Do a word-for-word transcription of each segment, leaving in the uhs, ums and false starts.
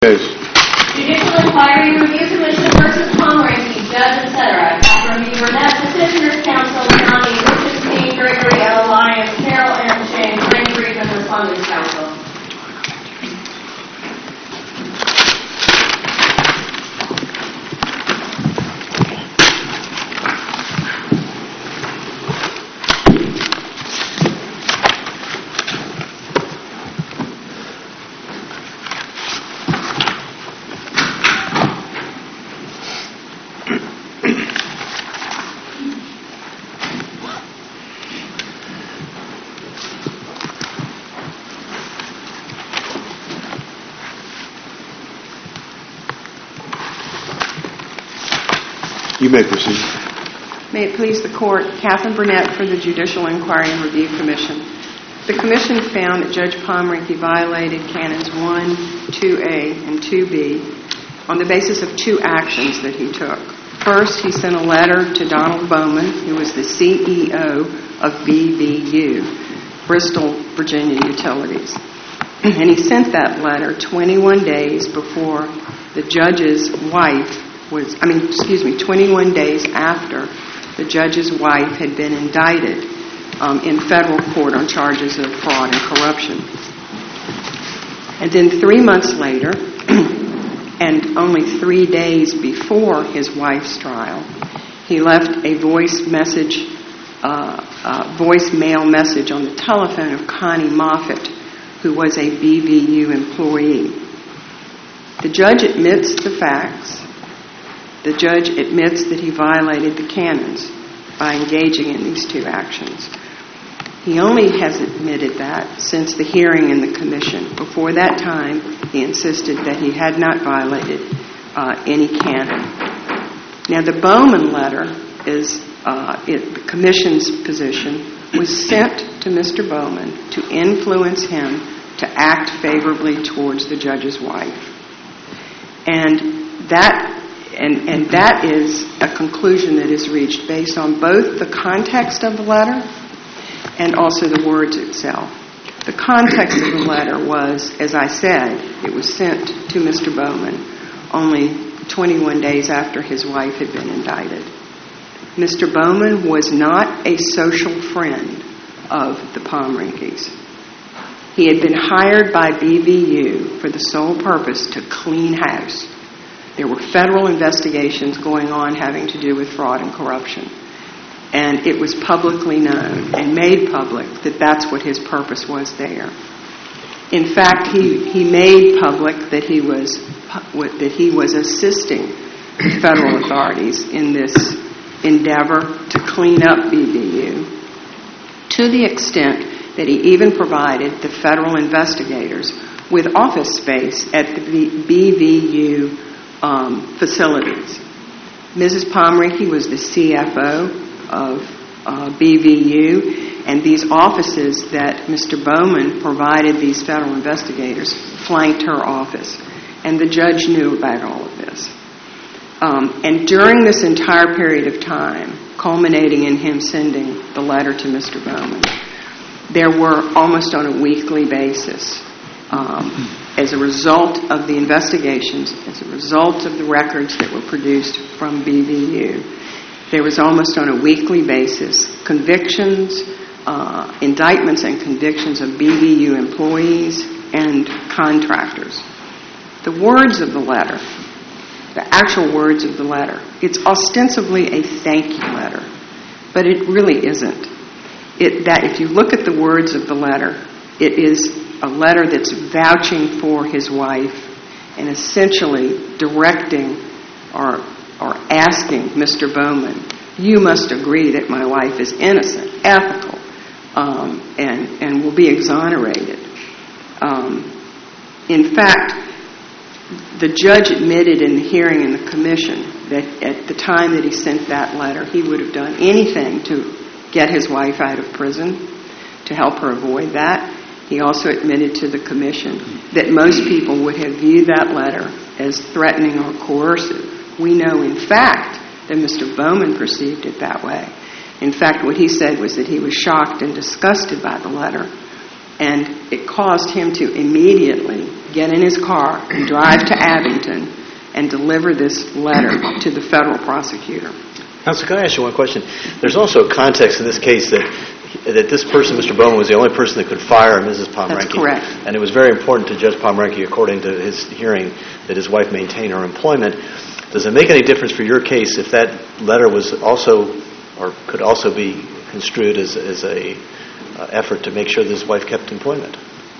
Yes. Judicial Inquiry Review Commission versus Pomeranke, Judge, et cetera. Catherine B. Burnett, Petitioner's Counsel, Connie, Richard P. Gregory L. Lyons, Carol M. Shane, Frank Friedman, Respondent's Counsel. You may proceed. May it please the Court, Catherine Burnett for the Judicial Inquiry and Review Commission. The Commission found that Judge Pomeranke violated Canons one, two A, and two B on the basis of two actions that he took. First, he sent a letter to Donald Bowman, who was the C E O of B V U, Bristol, Virginia Utilities. And he sent that letter twenty-one days before the judge's wife was, I mean, excuse me, twenty-one days after the judge's wife had been indicted um, in federal court on charges of fraud and corruption. And then three months later, and only three days before his wife's trial, he left a voice message, uh, uh, voicemail message on the telephone of Connie Moffitt, who was a B V U employee. The judge admits the facts. The judge admits that he violated the canons by engaging in these two actions. He only has admitted that since the hearing in the Commission. Before that time, he insisted that he had not violated uh, any canon. Now, the Bowman letter is, uh, it, the Commission's position, was sent to Mister Bowman to influence him to act favorably towards the judge's wife. And that And, and that is a conclusion that is reached based on both the context of the letter and also the words itself. The context of the letter was, as I said, it was sent to Mister Bowman only twenty-one days after his wife had been indicted. Mister Bowman was not a social friend of the Pomerankes. He had been hired by B V U for the sole purpose to clean house. There were federal investigations going on having to do with fraud and corruption. And it was publicly known and made public that that's what his purpose was there. In fact, he, he made public that he was that he was assisting federal authorities in this endeavor to clean up B V U, to the extent that he even provided the federal investigators with office space at the B V U Um, facilities. Missus Pomeranke was the C F O of uh, B V U, and these offices that Mister Bowman provided these federal investigators flanked her office, and the judge knew about all of this. Um, and during this entire period of time, culminating in him sending the letter to Mister Bowman, there were almost on a weekly basis, um, as a result of the investigations, as a result of the records that were produced from B V U, there was almost on a weekly basis convictions, uh, indictments and convictions of B V U employees and contractors. The words of the letter, the actual words of the letter, it's ostensibly a thank you letter, but it really isn't. It, that if you look at the words of the letter, it is a letter that's vouching for his wife and essentially directing or or asking Mister Bowman, you must agree that my wife is innocent, ethical, um, and, and will be exonerated. Um, in fact, the judge admitted in the hearing in the Commission that at the time that he sent that letter, he would have done anything to get his wife out of prison, to help her avoid that. He also admitted to the Commission that most people would have viewed that letter as threatening or coercive. We know, in fact, that Mister Bowman perceived it that way. In fact, what he said was that he was shocked and disgusted by the letter And it caused him to immediately get in his car and drive to Abington and deliver this letter to the federal prosecutor. Counsel, can I ask you one question? There's also a context in this case that that this person, Mister Bowman, was the only person that could fire Missus Pomrenke. That's correct. And it was very important to Judge Pomrenke, according to his hearing, that his wife maintain her employment. Does it make any difference for your case if that letter was also, or could also be construed as, as a uh, effort to make sure that his wife kept employment?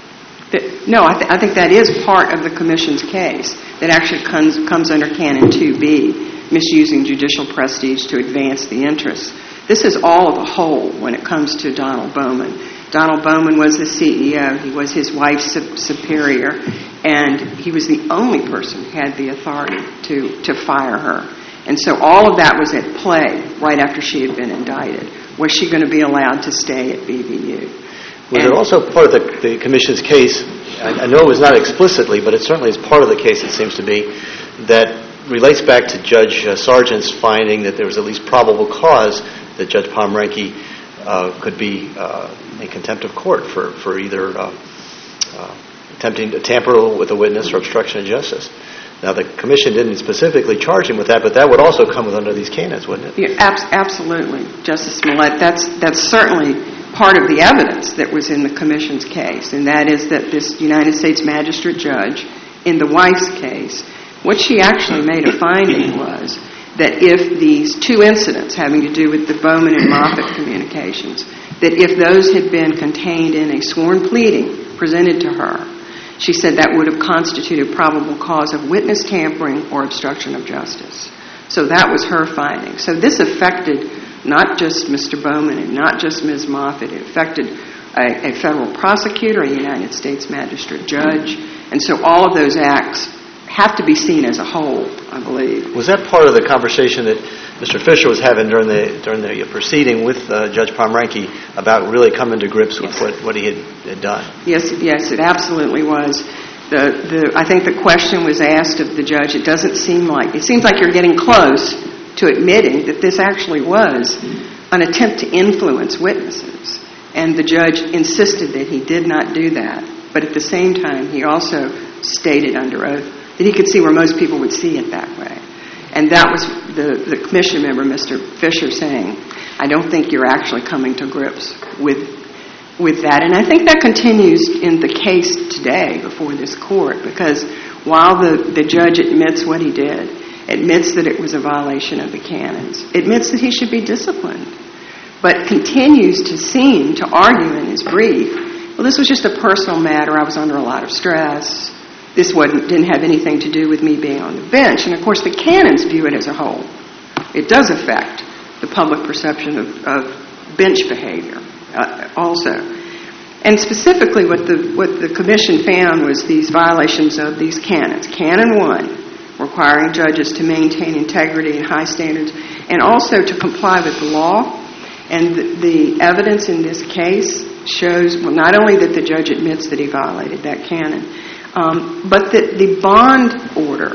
No, I, th- I think that is part of the Commission's case that actually comes, comes under Canon two B, misusing judicial prestige to advance the interests. This is all of a whole when it comes to Donald Bowman. Donald Bowman was the C E O. He was his wife's su- superior, and he was the only person who had the authority to, to fire her. And so all of that was at play right after she had been indicted. Was she going to be allowed to stay at B V U? Was and it also part of the, the Commission's case, I, I know it was not explicitly, but it certainly is part of the case, it seems to be, that relates back to Judge uh, Sargent's finding that there was at least probable cause that Judge Pomrenke uh, could be uh, in contempt of court for, for either uh, uh, attempting to tamper with a witness or obstruction of justice. Now, the Commission didn't specifically charge him with that, but that would also come with under these canons, wouldn't it? Yeah, ab- absolutely, Justice Millett. That's, that's certainly part of the evidence that was in the Commission's case, and that is that this United States Magistrate Judge, in the Weiss case, what she actually made a finding was that if these two incidents having to do with the Bowman and Moffitt communications, that if those had been contained in a sworn pleading presented to her, she said that would have constituted probable cause of witness tampering or obstruction of justice. So that was her finding. So this affected not just Mister Bowman and not just Miz Moffitt. It affected a, a federal prosecutor, a United States magistrate judge. And so all of those acts have to be seen as a whole, I believe. Was that part of the conversation that Mister Fisher was having during the during the proceeding with uh, Judge Pomrenke about really coming to grips with Yes. what, what he had, had done? Yes, yes, it absolutely was. The the I think the question was asked of the judge. It doesn't seem like it seems like you're getting close to admitting that this actually was an attempt to influence witnesses, and the judge insisted that he did not do that. But at the same time, he also stated under oath that he could see where most people would see it that way. And that was the, the commission member, Mister Fisher, saying, I don't think you're actually coming to grips with with that. And I think that continues in the case today before this court, because while the, the judge admits what he did, admits that it was a violation of the canons, admits that he should be disciplined, but continues to seem to argue in his brief, well, this was just a personal matter. I was under a lot of stress. This wasn't, didn't have anything to do with me being on the bench. And, of course, the canons view it as a whole. It does affect the public perception of, of bench behavior uh, also. And specifically what the, what the commission found was these violations of these canons. Canon one, requiring judges to maintain integrity and high standards, and also to comply with the law. And the, the evidence in this case shows, well, not only that the judge admits that he violated that canon, Um, but that the bond order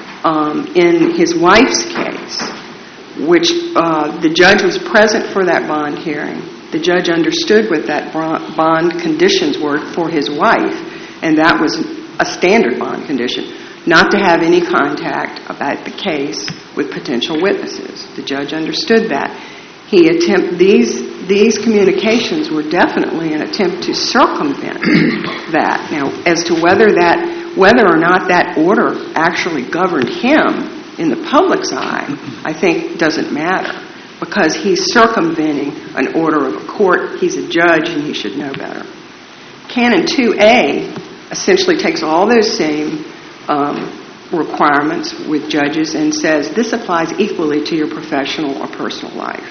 um, in his wife's case, which uh, the judge was present for that bond hearing, the judge understood what that bond conditions were for his wife, and that was a standard bond condition, not to have any contact about the case with potential witnesses. The judge understood that. He attempt these these communications were definitely an attempt to circumvent that. Now, as to whether that whether or not that order actually governed him in the public's eye, I think doesn't matter, because he's circumventing an order of a court. He's a judge, and he should know better. Canon two A essentially takes all those same um, requirements with judges and says this applies equally to your professional or personal life.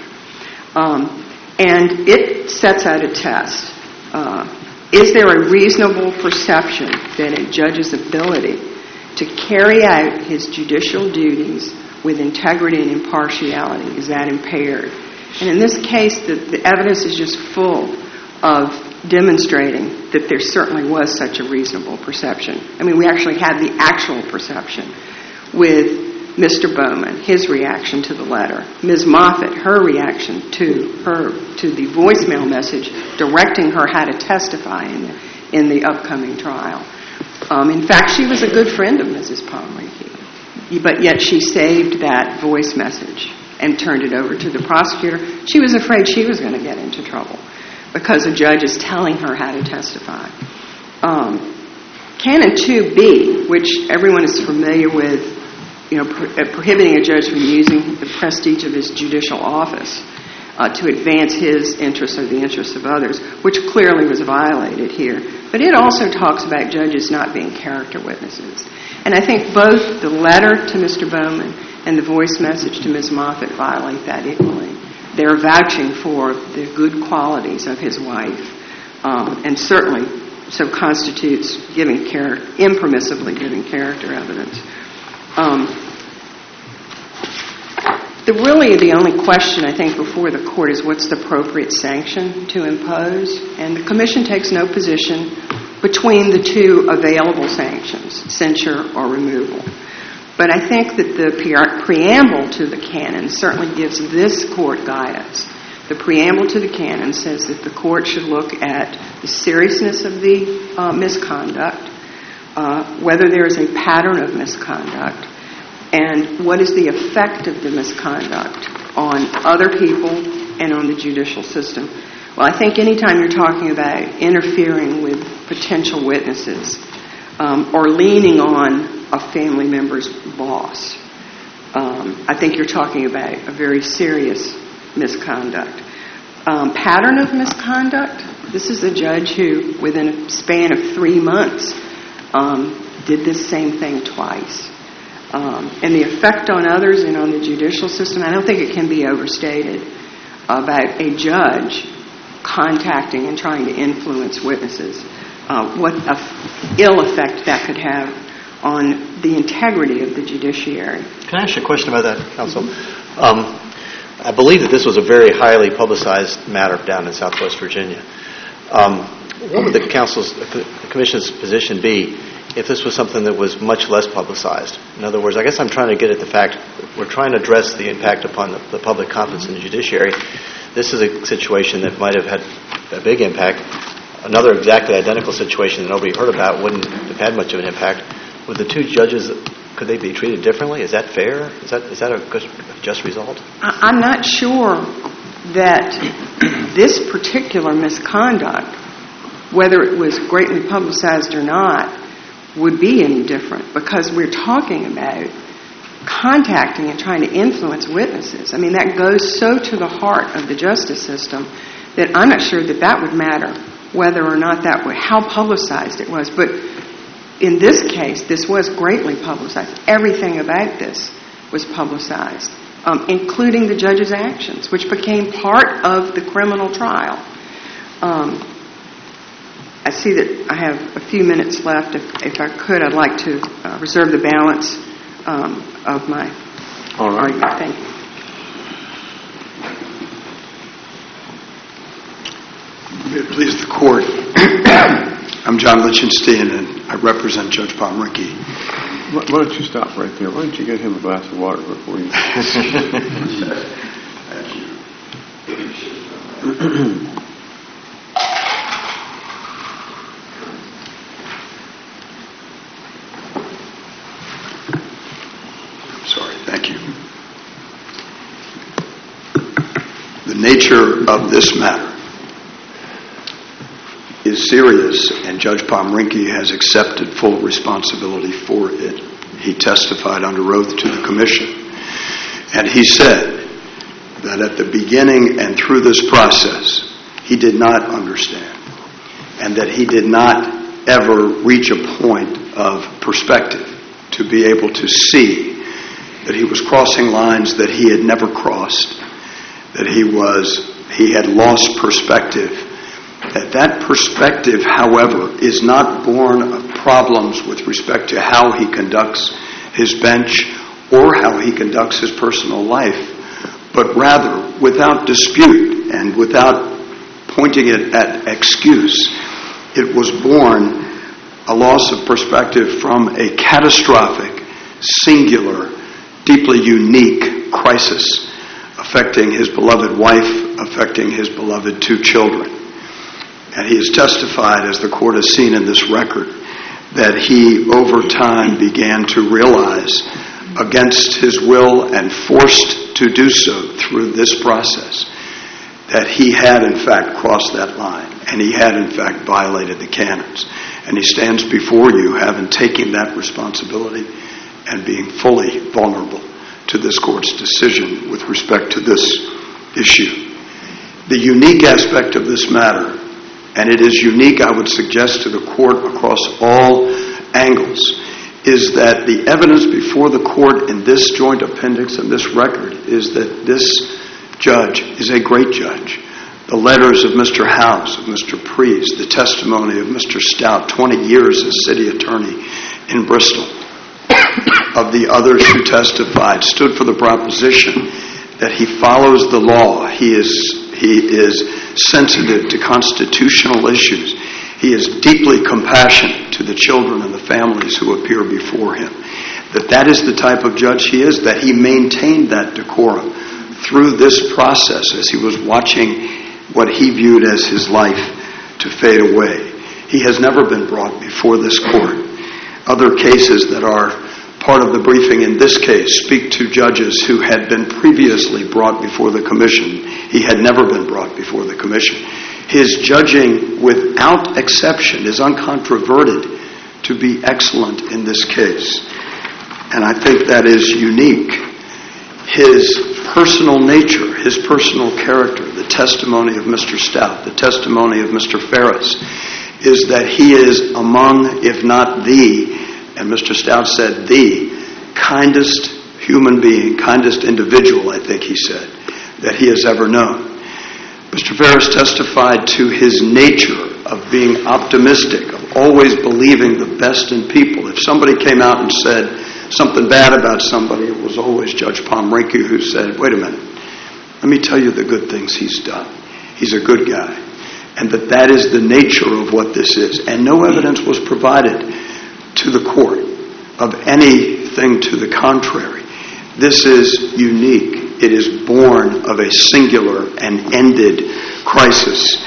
Um, and it sets out a test. Uh, is there a reasonable perception that a judge's ability to carry out his judicial duties with integrity and impartiality, is that impaired? And in this case, the, the evidence is just full of demonstrating that there certainly was such a reasonable perception. I mean, we actually had the actual perception with Mister Bowman, his reaction to the letter. Miz Moffitt, her reaction to her to the voicemail message directing her how to testify in the, in the upcoming trial. Um, in fact, she was a good friend of Missus Pomrenke, but yet she saved that voice message and turned it over to the prosecutor. She was afraid she was going to get into trouble because a judge is telling her how to testify. Um, Canon two B, which everyone is familiar with, you know, pro- uh, prohibiting a judge from using the prestige of his judicial office uh, to advance his interests or the interests of others, which clearly was violated here. But it also talks about judges not being character witnesses. And I think both the letter to Mister Bowman and the voice message to Miz Moffitt violate that equally. They're vouching for the good qualities of his wife, um, and certainly so constitutes giving char- impermissibly giving character evidence. Um, the really the only question I think before the court is what's the appropriate sanction to impose, and the Commission takes no position between the two available sanctions, censure or removal. But I think that the pre- preamble to the canon certainly gives this court guidance. The preamble to the canon says that the court should look at the seriousness of the uh, misconduct, uh, whether there is a pattern of misconduct, and what is the effect of the misconduct on other people and on the judicial system. Well, I think anytime you're talking about interfering with potential witnesses um, or leaning on a family member's boss, um, I think you're talking about a very serious misconduct. Um, pattern of misconduct, this is a judge who, within a span of three months, um, did this same thing twice. Um, and the effect on others and on the judicial system, I don't think it can be overstated about a judge contacting and trying to influence witnesses, uh, what a f- ill effect that could have on the integrity of the judiciary. Can I ask you a question about that, counsel? Um, I believe that this was a very highly publicized matter down in Southwest Virginia. Um, what would the council's, the commission's position be if this was something that was much less publicized? In other words, I guess I'm trying to get at the fact that we're trying to address the impact upon the, the public confidence in the judiciary. This is a situation that might have had a big impact. Another exactly identical situation that nobody heard about wouldn't have had much of an impact. Would the two judges, could they be treated differently? Is that fair? Is that is that a good, just result? I'm not sure that this particular misconduct, whether it was greatly publicized or not, would be any different, because we're talking about contacting and trying to influence witnesses. I mean, that goes so to the heart of the justice system that I'm not sure that that would matter whether or not that would, how publicized it was. But in this case, this was greatly publicized. Everything about this was publicized, um, including the judge's actions, which became part of the criminal trial. Um, I see that I have a few minutes left. If, if I could, I'd like to uh, reserve the balance um, of my All right. argument. Thank you. May it please the court. I'm John Lichtenstein, and I represent Judge Pomrenke. Why why don't you stop right there? Why don't you get him a glass of water before you... Sorry, thank you. The nature of this matter is serious, and Judge Pomrenke has accepted full responsibility for it. He testified under oath to the commission, and he said that at the beginning and through this process, he did not understand, and that he did not ever reach a point of perspective to be able to see that he was crossing lines that he had never crossed, that he was he had lost perspective. That that perspective, however, is not born of problems with respect to how he conducts his bench or how he conducts his personal life, but rather, without dispute and without pointing it at excuse, it was born a loss of perspective from a catastrophic, singular, deeply unique crisis affecting his beloved wife, affecting his beloved two children. And he has testified, as the court has seen in this record, that he over time began to realize, against his will and forced to do so through this process, that he had in fact crossed that line and he had in fact violated the canons. And he stands before you having taken that responsibility and being fully vulnerable to this court's decision with respect to this issue. The unique aspect of this matter, and it is unique, I would suggest, to the court across all angles, is that the evidence before the court in this joint appendix and this record is that this judge is a great judge. The letters of Mister House, of Mister Priest, the testimony of Mister Stout, twenty years as city attorney in Bristol, of the others who testified, stood for the proposition that he follows the law. He is, he is sensitive to constitutional issues. He is deeply compassionate to the children and the families who appear before him. That that is the type of judge he is, that he maintained that decorum through this process as he was watching what he viewed as his life to fade away. He has never been brought before this court. Other cases that are part of the briefing in this case speak to judges who had been previously brought before the commission. He had never been brought before the commission. His judging, without exception, is uncontroverted to be excellent in this case. And I think that is unique. His personal nature, his personal character, the testimony of Mister Stout, the testimony of Mister Ferris, is that he is among, if not the, and Mister Stout said the, kindest human being, kindest individual, I think he said, that he has ever known. Mister Ferris testified to his nature of being optimistic, of always believing the best in people. If somebody came out and said something bad about somebody, it was always Judge Pomrinky who said, wait a minute, let me tell you the good things he's done. He's a good guy. And that that is the nature of what this is. And no evidence was provided to the court of anything to the contrary. This is unique. It is born of a singular and ended crisis.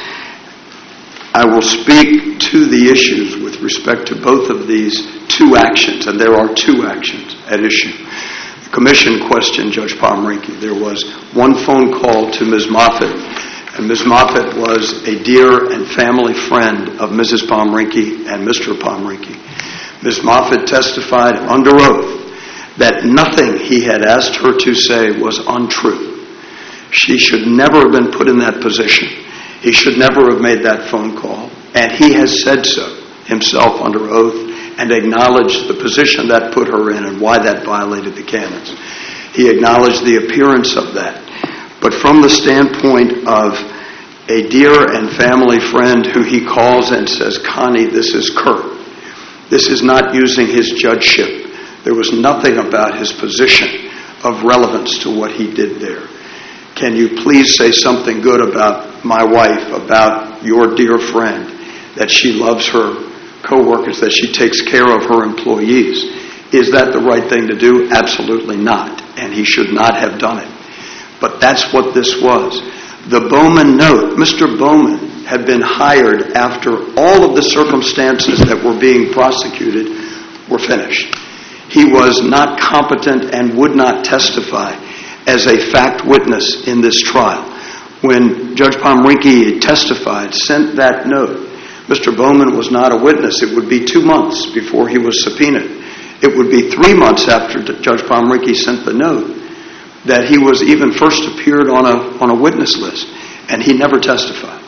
I will speak to the issues with respect to both of these two actions, and there are two actions at issue. The commission questioned Judge Pomrinky. There was one phone call to Miz Moffitt, and Miz Moffitt was a dear and family friend of Missus Pomrinky and Mister Pomrinky. Miz Moffitt testified under oath that nothing he had asked her to say was untrue. She should never have been put in that position. He should never have made that phone call. And he has said so himself under oath and acknowledged the position that put her in and why that violated the canons. He acknowledged the appearance of that. But from the standpoint of a dear and family friend who he calls and says, Connie, this is Kurt. This is not using his judgeship. There was nothing about his position of relevance to what he did there. Can you please say something good about my wife, about your dear friend, that she loves her co-workers, that she takes care of her employees? Is that the right thing to do? Absolutely not. And he should not have done it. But that's what this was. The Bowman note, Mister Bowman had been hired after all of the circumstances that were being prosecuted were finished. He was not competent and would not testify as a fact witness in this trial. When Judge Pomrinky testified, sent that note, Mister Bowman was not a witness. It would be two months before he was subpoenaed. It would be three months after Judge Pomrinky sent the note that he was even first appeared on a on a witness list, and he never testified.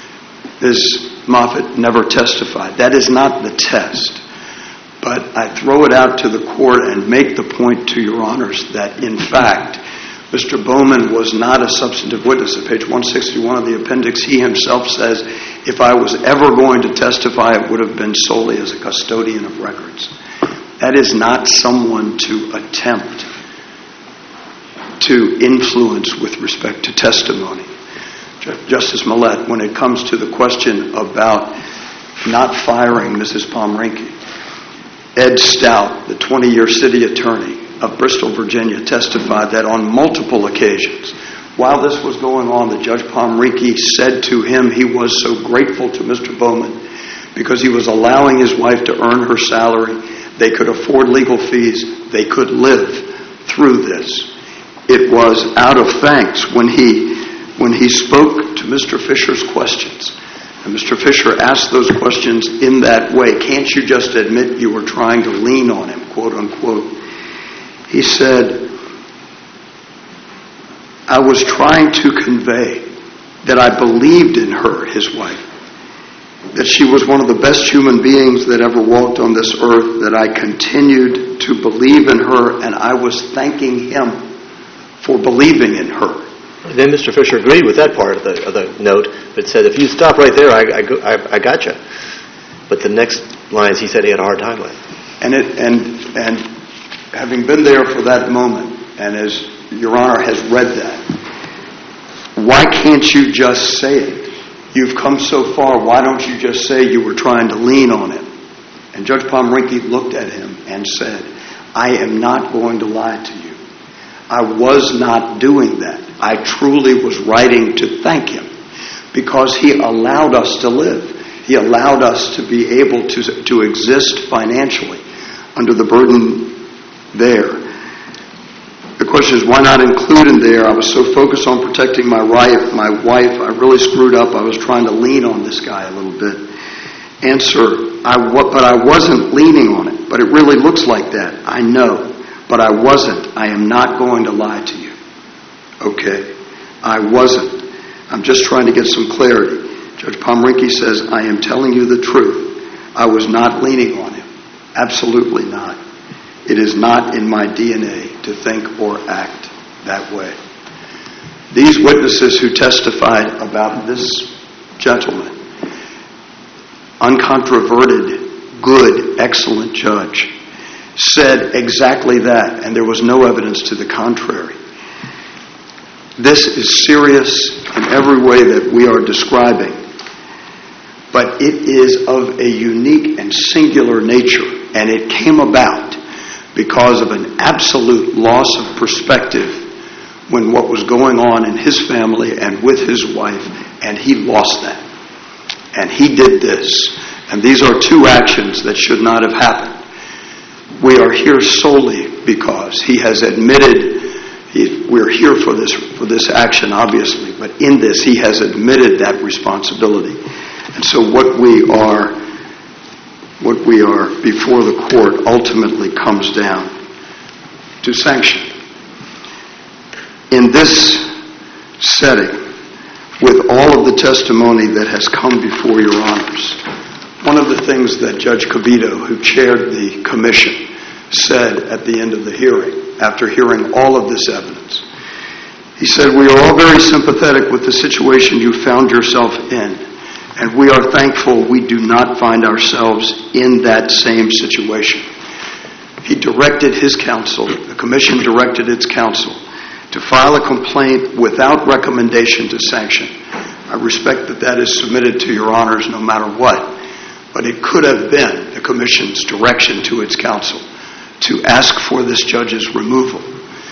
Miz Moffitt never testified. That is not the test. But I throw it out to the court and make the point to your honors that, in fact, Mister Bowman was not a substantive witness. At page one sixty-one of the appendix, he himself says, if I was ever going to testify, it would have been solely as a custodian of records. That is not someone to attempt to influence with respect to testimony. Justice Millett, when it comes to the question about not firing Missus Pomrinky, Ed Stout, the twenty-year city attorney, of Bristol, Virginia, testified that on multiple occasions, while this was going on, that Judge Pomrenke said to him he was so grateful to Mister Bowman because he was allowing his wife to earn her salary. They could afford legal fees. They could live through this. It was out of thanks when he when he spoke to Mister Fisher's questions. And Mister Fisher asked those questions in that way. Can't you just admit you were trying to lean on him, quote unquote? He said, I was trying to convey that I believed in her, his wife, that she was one of the best human beings that ever walked on this earth, that I continued to believe in her, and I was thanking him for believing in her. Then Mister Fisher agreed with that part of the, of the note, but said, if you stop right there, I, I, I, I got you. But the next lines he said he had a hard time with. And, it, and, and having been there for that moment, and as Your Honor has read that, why can't you just say it? You've come so far, why don't you just say you were trying to lean on him? And Judge Pomrenke looked at him and said, I am not going to lie to you. I was not doing that. I truly was writing to thank him because he allowed us to live. He allowed us to be able to, to exist financially under the burden there. The question is, why not include in there, I was so focused on protecting my wife, my wife, I really screwed up. I was trying to lean on this guy a little bit. Answer, I, but I wasn't leaning on it. But it really looks like that. I know. But I wasn't. I am not going to lie to you. Okay. I wasn't. I'm just trying to get some clarity. Judge Pomrenke says, I am telling you the truth. I was not leaning on him. Absolutely not. It is not in my D N A to think or act that way. These witnesses who testified about this gentleman, uncontroverted, good, excellent judge, said exactly that, and there was no evidence to the contrary. This is serious in every way that we are describing, but it is of a unique and singular nature, and it came about because of an absolute loss of perspective when what was going on in his family and with his wife, and he lost that. And he did this. And these are two actions that should not have happened. We are here solely because he has admitted, he, we're here for this, for this action, obviously, but in this he has admitted that responsibility. And so what we are, what we are before the court ultimately comes down to sanction. In this setting, with all of the testimony that has come before your honors, one of the things that Judge Covito, who chaired the commission, said at the end of the hearing, after hearing all of this evidence, he said, we are all very sympathetic with the situation you found yourself in, and we are thankful we do not find ourselves in that same situation. He directed his counsel, the commission directed its counsel, to file a complaint without recommendation to sanction. I respect that that is submitted to your honors no matter what, but it could have been the commission's direction to its counsel to ask for this judge's removal.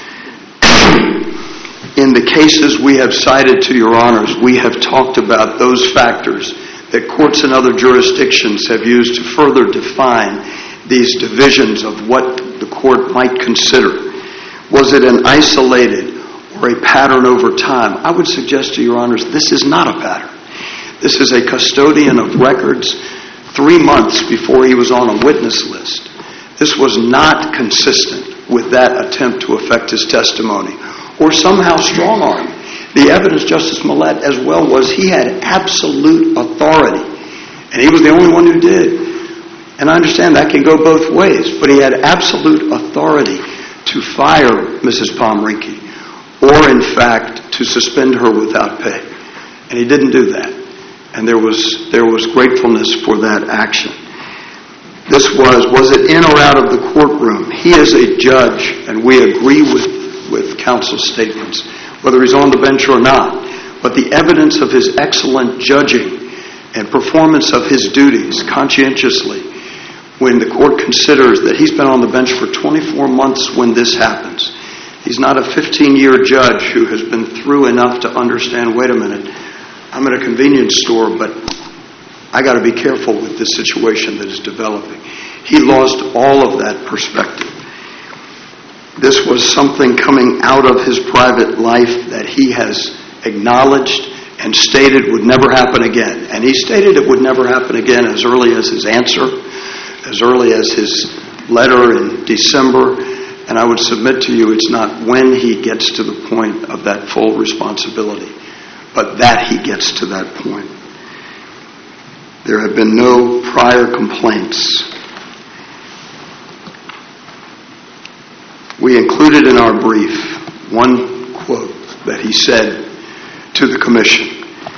In the cases we have cited to your honors, we have talked about those factors that courts in other jurisdictions have used to further define these divisions of what the court might consider. Was it an isolated or a pattern over time? I would suggest to your honors, this is not a pattern. This is a custodian of records three months before he was on a witness list. This was not consistent with that attempt to affect his testimony or somehow strong-arm. The evidence, Justice Millett, as well, was he had absolute authority, and he was the only one who did. And I understand that can go both ways, but he had absolute authority to fire Missus Pomrenke or, in fact, to suspend her without pay. And he didn't do that. And there was there was gratefulness for that action. This was, was it in or out of the courtroom? He is a judge, and we agree with, with counsel's statements, whether he's on the bench or not. But the evidence of his excellent judging and performance of his duties conscientiously when the court considers that he's been on the bench for twenty-four months when this happens. He's not a fifteen-year judge who has been through enough to understand, wait a minute, I'm at a convenience store, but I got to be careful with this situation that is developing. He lost all of that perspective. This was something coming out of his private life that he has acknowledged and stated would never happen again. And he stated it would never happen again as early as his answer, as early as his letter in December. And I would submit to you, it's not when he gets to the point of that full responsibility, but that he gets to that point. There have been no prior complaints. We included in our brief one quote that he said to the commission.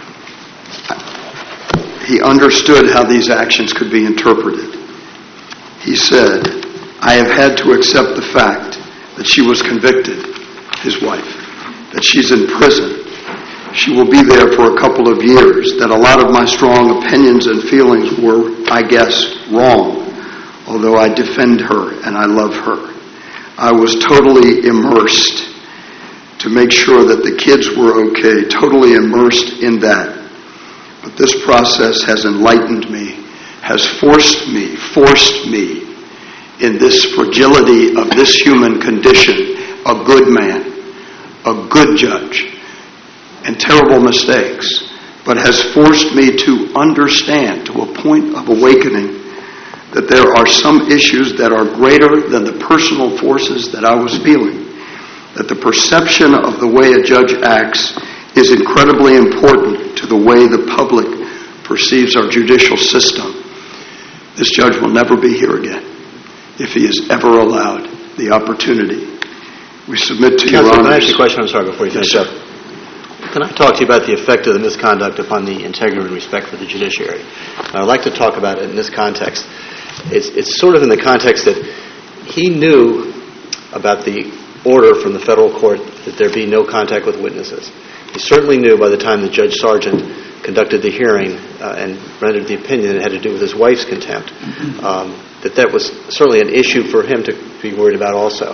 He understood how these actions could be interpreted. He said, I have had to accept the fact that she was convicted, his wife, that she's in prison. She will be there for a couple of years, that a lot of my strong opinions and feelings were, I guess, wrong, although I defend her and I love her. I was totally immersed to make sure that the kids were okay, totally immersed in that. But this process has enlightened me, has forced me, forced me in this fragility of this human condition, a good man, a good judge, and terrible mistakes, but has forced me to understand to a point of awakening that there are some issues that are greater than the personal forces that I was feeling, that the perception of the way a judge acts is incredibly important to the way the public perceives our judicial system. This judge will never be here again if he is ever allowed the opportunity. We submit to your Counsel, honors. can I ask you a question? I'm sorry, before you finish Yes, up. Can I talk to you about the effect of the misconduct upon the integrity and respect for the judiciary? I'd like to talk about it in this context. It's, it's sort of in the context that he knew about the order from the federal court that there be no contact with witnesses. He certainly knew by the time that Judge Sargent conducted the hearing uh, and rendered the opinion that had to do with his wife's contempt, um, that that was certainly an issue for him to be worried about also.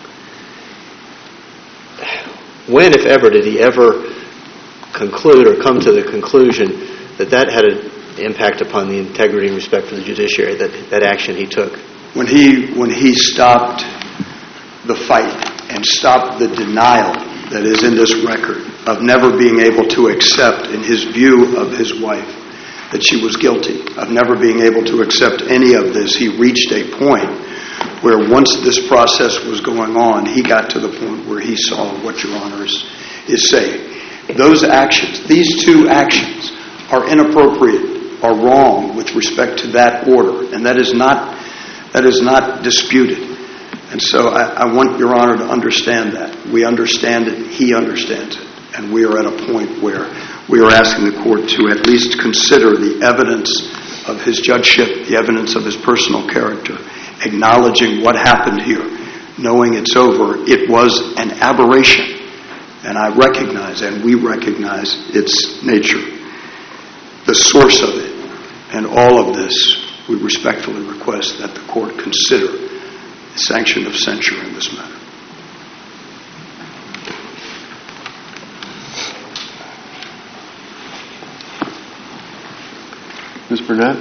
When, if ever, did he ever conclude or come to the conclusion that that had an impact upon the integrity and respect for the judiciary, that, that action he took? When he, when he stopped the fight and stopped the denial that is in this record of never being able to accept, in his view of his wife, that she was guilty, of never being able to accept any of this, he reached a point where once this process was going on, he got to the point where he saw what your honors is saying. Those actions, these two actions, are inappropriate, are wrong with respect to that order, and that is not that is not disputed. And so I, I want your honor to understand that. We understand it, he understands it, and we are at a point where we are asking the court to at least consider the evidence of his judgeship, the evidence of his personal character, acknowledging what happened here, knowing it's over. It was an aberration, and I recognize, and we recognize its nature, the source of it, and all of this. We respectfully request that the court consider the sanction of censure in this matter. Miz Burnett?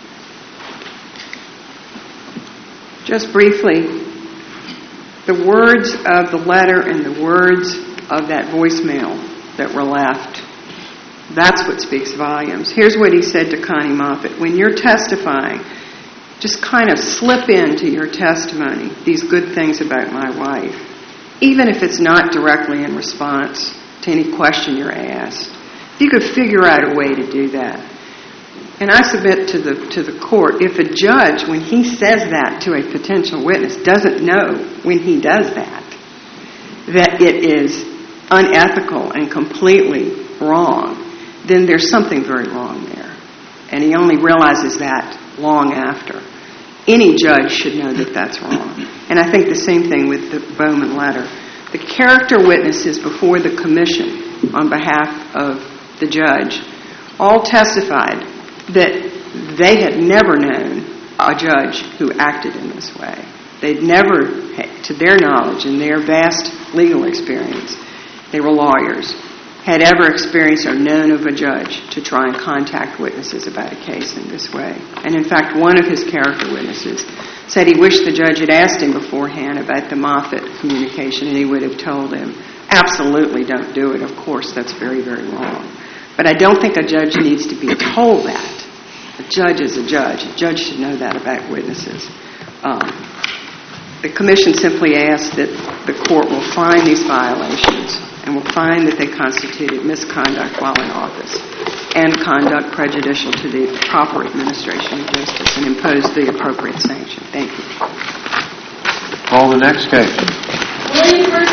Just briefly, the words of the letter and the words of that voicemail that were left, that's what speaks volumes. Here's what he said to Connie Moffitt. When you're testifying, just kind of slip into your testimony these good things about my wife, even if it's not directly in response to any question you're asked. If you could figure out a way to do that. And I submit to the to the court, if a judge, when he says that to a potential witness, doesn't know when he does that, that it is unethical and completely wrong, then there's something very wrong there. And he only realizes that long after. Any judge should know that that's wrong. And I think the same thing with the Bowman letter. The character witnesses before the commission on behalf of the judge all testified that they had never known a judge who acted in this way. They'd never, to their knowledge and their vast legal experience, they were lawyers, had ever experienced or known of a judge to try and contact witnesses about a case in this way. And in fact, one of his character witnesses said he wished the judge had asked him beforehand about the Moffett communication, and he would have told him, absolutely don't do it. Of course, that's very, very wrong. But I don't think a judge needs to be told that. A judge is a judge. A judge should know that about witnesses. Um, the Commission simply asks that the Court will find these violations and will find that they constituted misconduct while in office and conduct prejudicial to the proper administration of justice and impose the appropriate sanction. Thank you. Call the next case. Williams versus